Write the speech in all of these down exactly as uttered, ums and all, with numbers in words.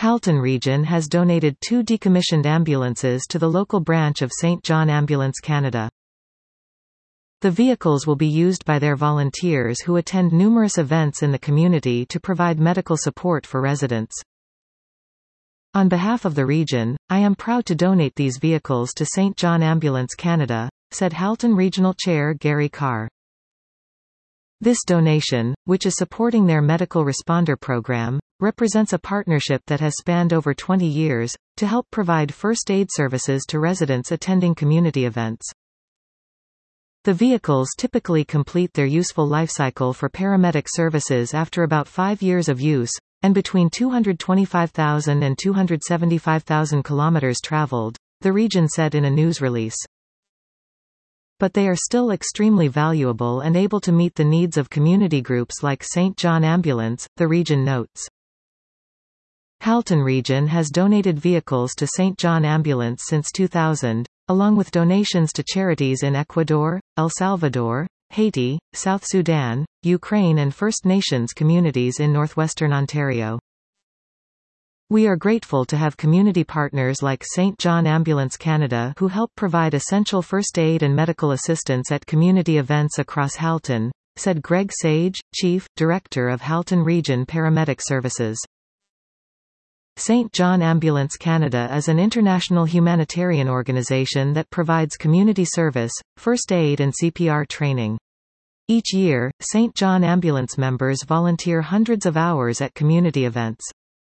Halton Region has donated two decommissioned ambulances to the local branch of Saint John Ambulance Canada. The vehicles will be used by their volunteers who attend numerous events in the community to provide medical support for residents. On behalf of the region, I am proud to donate these vehicles to Saint John Ambulance Canada, said Halton Regional Chair Gary Carr. This donation, which is supporting their medical responder program, represents a partnership that has spanned over twenty years, to help provide first aid services to residents attending community events. The vehicles typically complete their useful lifecycle for paramedic services after about five years of use, and between two hundred twenty-five thousand and two hundred seventy-five thousand kilometers traveled, the region said in a news release. But they are still extremely valuable and able to meet the needs of community groups like Saint John Ambulance, the region notes. Halton Region has donated vehicles to Saint John Ambulance since two thousand, along with donations to charities in Ecuador, El Salvador, Haiti, South Sudan, Ukraine and First Nations communities in northwestern Ontario. We are grateful to have community partners like Saint John Ambulance Canada who help provide essential first aid and medical assistance at community events across Halton, said Greg Sage, Chief, Director of Halton Region Paramedic Services. Saint John Ambulance Canada is an international humanitarian organization that provides community service, first aid and C P R training. Each year, Saint John Ambulance members volunteer hundreds of hours at community events.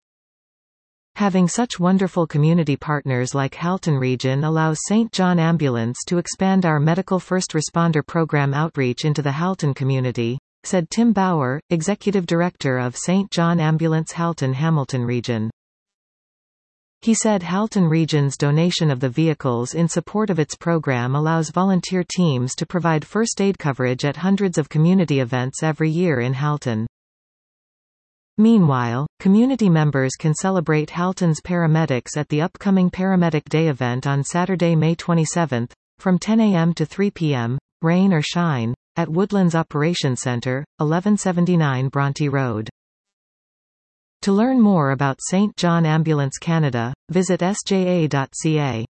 Having such wonderful community partners like Halton Region allows Saint John Ambulance to expand our medical first responder program outreach into the Halton community, said Tim Bauer, Executive Director of Saint John Ambulance Halton Hamilton Region. He said Halton Region's donation of the vehicles in support of its program allows volunteer teams to provide first aid coverage at hundreds of community events every year in Halton. Meanwhile, community members can celebrate Halton's paramedics at the upcoming Paramedic Day event on Saturday, May twenty-seventh, from ten a m to three p m, rain or shine, at Woodlands Operations Centre, eleven seventy-nine Bronte Road. To learn more about Saint John Ambulance Canada, visit S J A dot C A.